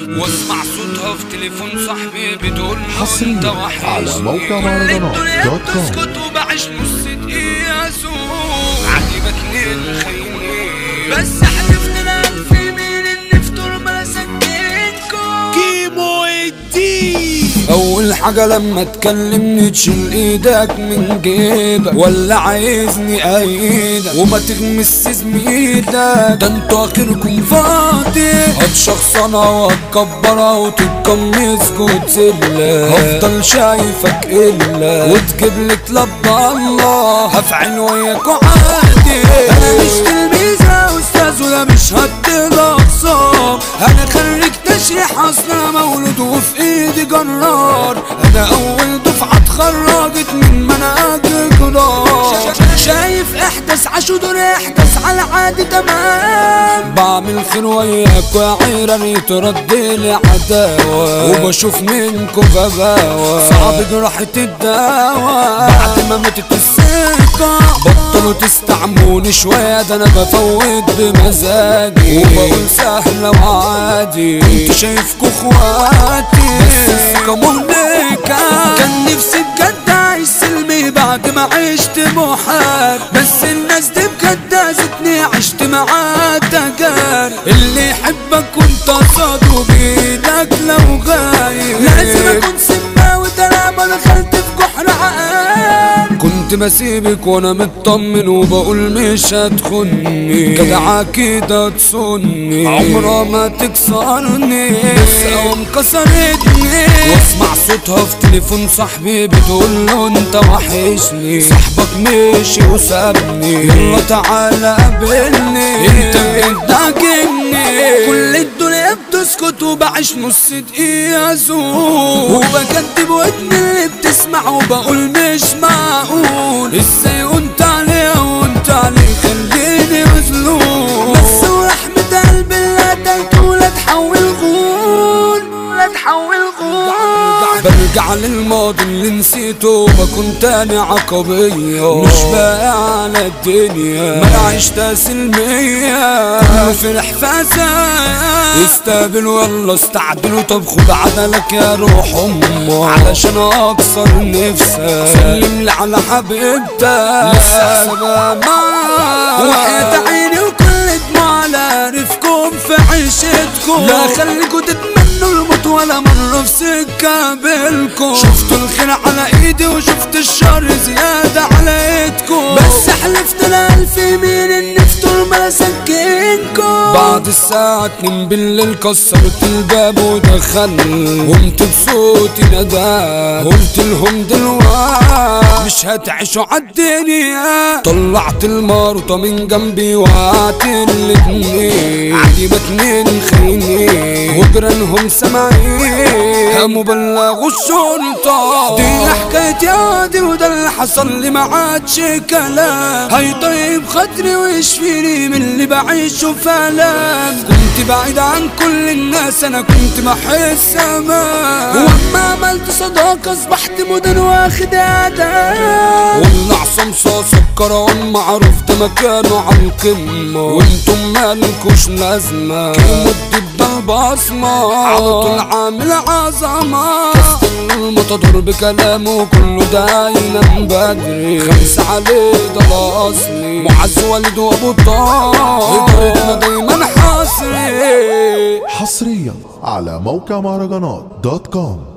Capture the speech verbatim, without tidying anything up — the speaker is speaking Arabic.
واسمع صوتها في تليفون صاحبي بتقول له حصريا انت على وحشني. موقع مهرجانات دوت كوم. بتسكت وبعيش نص دقيقة سوق عجبتني الخيني بس حلفت الألف يمين إن في تربة سكنكم كيمو الدين. أول حاجة لما تكلمني تشيل ايدك من جيبك ولا عايزني ايدك وما تغمس زميلك، ده انتوا اخركم فاضي هتشخصنها وهتكبرها وتتقمص وتذلك، هفضل شايفك الا وتجيبلك لب الله هفعل وياك عادي. انا مش تلميذة استاذ ولا مش هدي اقسام، انا خريج تشريح اصلا مولود وفي ايدي جرار، انا اول دفعة اتخرجت من منهج جدار، شايف احدث عشو دور احدث على عادي تمام، بعمل خير وياك وعيران يتردلي عداوة وبشوف منكم غباوة صعب جراحة الدواء بعد ما ماتت الثقة، بطلوا تستعموني شوية ده انا بفوت بمزاجي وبقول سهلة وعادي انتوا شايفكوا اخواتي بس الثقة مهلكة، كان نفسي بجد اعيش سلمي بعد ما عشت محال، بس الناس دي بجد اذتني عشت معاه تجار، اللي يحبك وانت قصاده بايدك لو غايب لازم اكون سماوي طالما دخلت في جحر عقال، كنت بسيبك وانا مطمن وبقول مش هتخني جدعة كده تصني عمرها ما تكسرني بس قوام كسرتني، واسمع صوتها في تليفون صاحبي بتقول له انت وحشني، صاحبك مشي وسابني يلا تعالى قابلني انت بجد عاجبني، كل الدنيا بتسكت وبعيش نص دقيقة ذوق وبكدب ودني اللي بتسمع وبقول مش معقول ازاي وانت عليه وانت عليه خليني مظلوم، بس ورحمة قلبي لا تاكل لا تحول غول لا تحول غول، برجع للماضي اللي نسيته بكون تاني عقبية مش باقي على الدنيا ما عشتها سلمية كله في الحفاظة استقبلوا يلا استعدلوا طب خد عدلك يا روح امه علشان اكسر نفسك سلم لي على حبيبتك لسه حسابها معاك وحياة عيني وكل دموع على رفكم في عيشتكم لا خليكوا تتمنوا الموت ولا مرة في سكة بالكم، شفتوا الخير على ايدي وشفت الشر زيادة على ايدكم، بس حلفت الالف يمين ان في تربة سكنكم، بعد الساعة اتنين بالليل كسرت الباب ودخلت قمت بصوتي نداء قلت لهم دلوقتي مش هتعيشوا عالدنيا، طلعت الماروطة من جنبي وقعت الاتنين عجبتني الخيني وجيرانهم سامعين قاموا بلغوا الشرطة دي حكايتي عادي وده اللي حصل لي ما عادش كلام، هيطيب خاطري ويشفيني من اللي بعيشه في الام، كنت بعيد عن كل الناس انا كنت بحس امان، واما عملت صداقة اصبحت مدن واخد اداب، والعصام صاصة الكرام معروف ده مكانه على القمة وانتم مالكوش لازمة كلمة الدب البصمة على طول عامل عظمة المتضر بكلامه كله ده ينام بدري خمسة عليه ده الاصلي معز والد وابو طه ادارتنا دايما حصري حصريا على موقع مهرجانات دوت كوم.